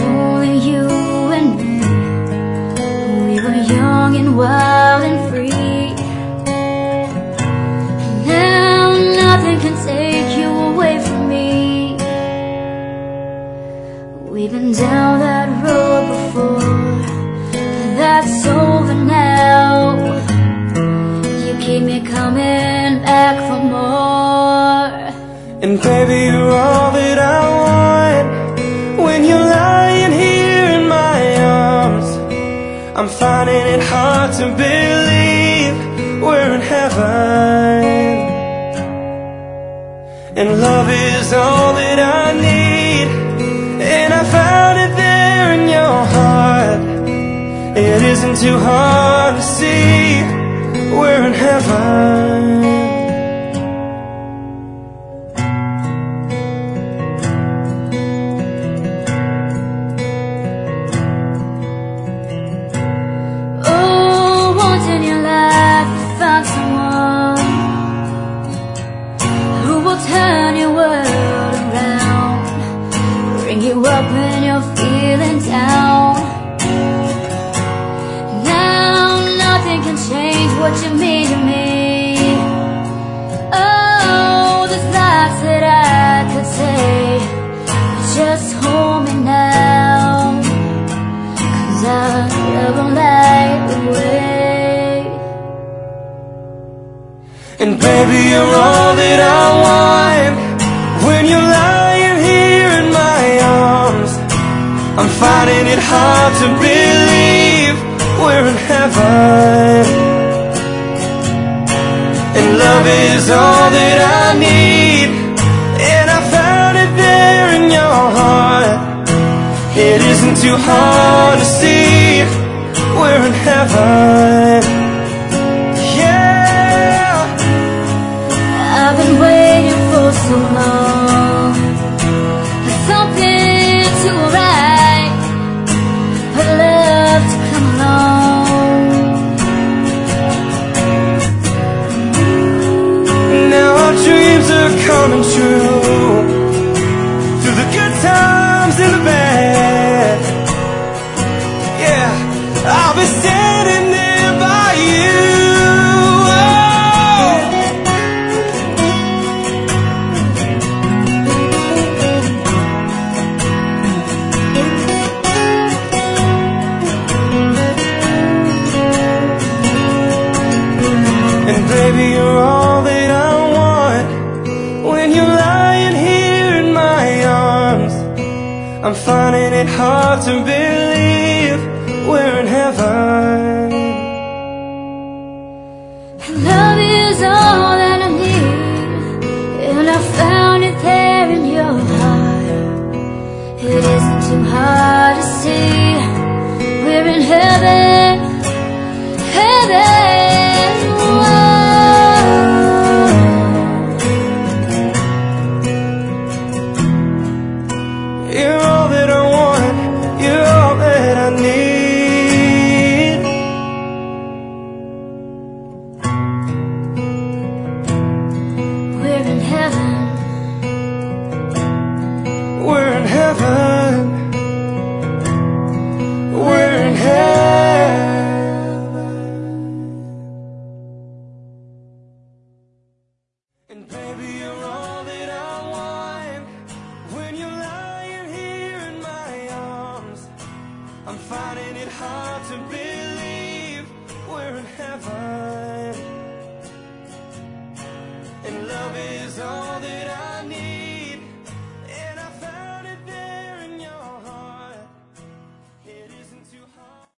only you and me. We were young and wild and free. Now nothing can take you away from me. We've been down that road before, but that's over now. You keep me coming back for more. And baby, you're all that I want. When you're lying here in my arms, I'm finding it hard to believe we're in heaven. And love is all that I need, and I found it there in your heart. It isn't too hard to see we're in heaven. Turn your world around, bring you up when you're feeling down. Now nothing can change what you mean to me. Oh, there's lots that I could say, but just hold me now, 'cause our love won't light the way. And baby, you're all that I want. When you're lying here in my arms, I'm finding it hard to believe we're in heaven. And love is all that I need, and I found it there in your heart. It isn't too hard to see we're in heaven. I've been waiting for so long for something to arrive, for love to come along. Now our dreams are coming true, through the good times and the bad. Yeah, I'll be standing there by you. Baby, you're all that I want. When you're lying here in my arms, I'm finding it hard to believe we're in heaven. Love is all that I need, and I found it there in your heart. It isn't too hard to see we're in heaven, heaven. You're all that I want, you're all that I need. We're in heaven. We're in heaven. We're in heaven. And baby, you're all that I want. When you're lying here in my arms, I'm finding it hard to believe we're in heaven. And love is all that I